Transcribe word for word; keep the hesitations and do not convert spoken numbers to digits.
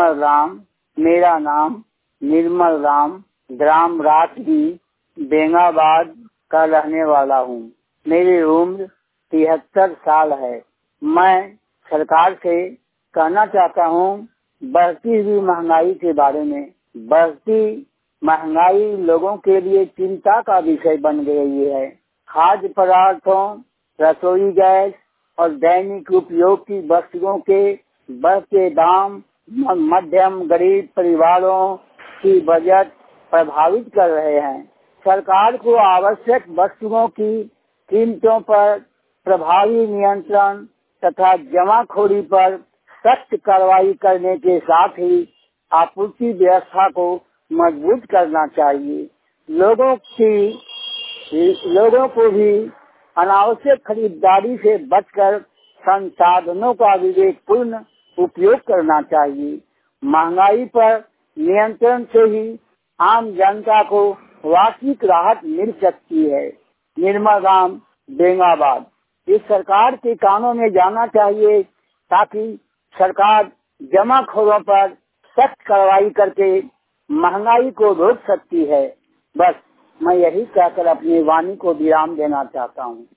निर्मल राम। मेरा नाम निर्मल राम, ग्राम राठगी, बेंगाबाद का रहने वाला हूँ। मेरी उम्र तिहत्तर साल है। मैं सरकार से कहना चाहता हूँ बढ़ती हुई महंगाई के बारे में। बढ़ती महंगाई लोगों के लिए चिंता का विषय बन गई है। खाद्य पदार्थों, रसोई गैस और दैनिक उपयोग की वस्तुओं के बढ़ते दाम मध्यम गरीब परिवारों की बजट प्रभावित कर रहे हैं। सरकार को आवश्यक वस्तुओं की कीमतों पर प्रभावी नियंत्रण तथा जमाखोरी पर सख्त कार्रवाई करने के साथ ही आपूर्ति व्यवस्था को मजबूत करना चाहिए। लोगों की लोगों को भी अनावश्यक खरीदारी से बचकर संसाधनों का विवेकपूर्ण उपयोग करना चाहिए। महंगाई पर नियंत्रण से ही आम जनता को वार्षिक राहत मिल सकती है। निर्मल राम, बेंगाबाद। इस सरकार के कानों में जाना चाहिए ताकि सरकार जमाखोरों पर सख्त कार्रवाई करके महंगाई को रोक सकती है। बस मैं यही कहकर अपनी वाणी को विराम देना चाहता हूँ।